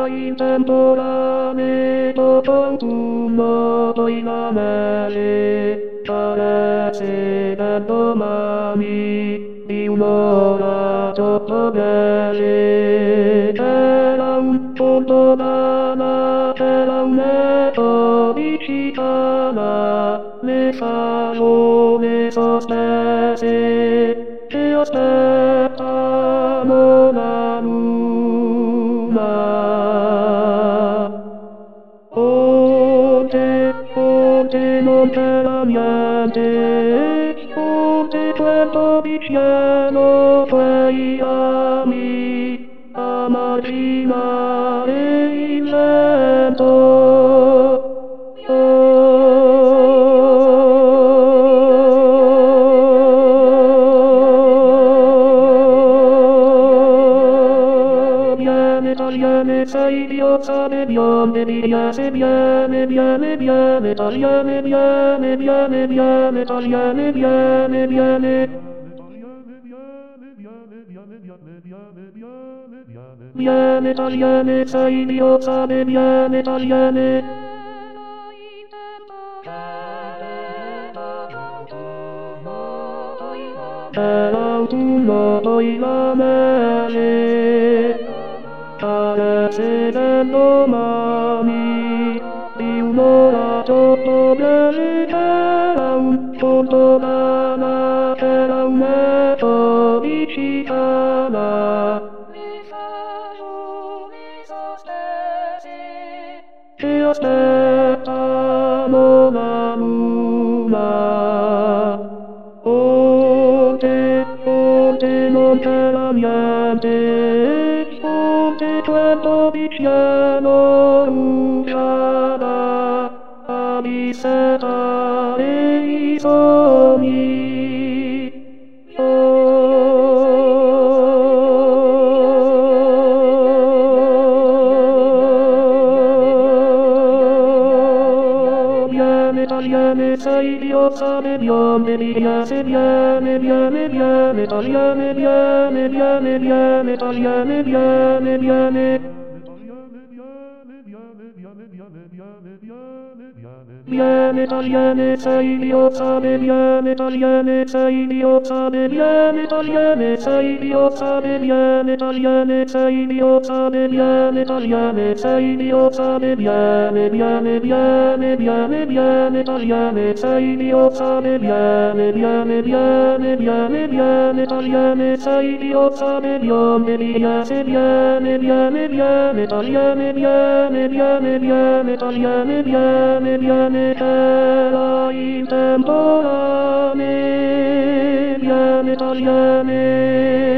in temporane totontumo poi la mele carezze del domani di un'ora troppo belle. Era un punto d'ala, era un letto vicina, le farole sospese che aspettano la luna. Ponte non c'era niente, ponte quel vicino quei ami a immaginare il vento. Italiane, sei idiota, viene, viene, viene, viene, viene, italiane, viene, viene, viene, italiane, viene, viene. Viene, italiane, sei idiota, viene, italiane. L'autunno poi la mele carezze del domani di un'ora troppo belle. Era un punto d'ala, era un letto vicina, le farole sospese che aspettano la luna. Ponte non c'era niente, ponte quel vicino usciava a dissetare i sogni. Italiane, sei idiota, viene, viene, viene, viene, viene, italiane, viene, viene, viene, italiane, viene, viene. Viene, italiane, sei idiota, viene, italiane, sei idiota, viene, italiane, sei idiota, viene, italiane, sei idiota, viene, italiane, sei idiota, viene, viene, viene, viene, viene, italiane, sei idiota, viene, viene, viene, viene, viene, italiane, sei idiota, viene, viene, viene, viene, viene, italiane, viene, viene, viene, italiane, viene, viene. Era in temporane, viene, italiane.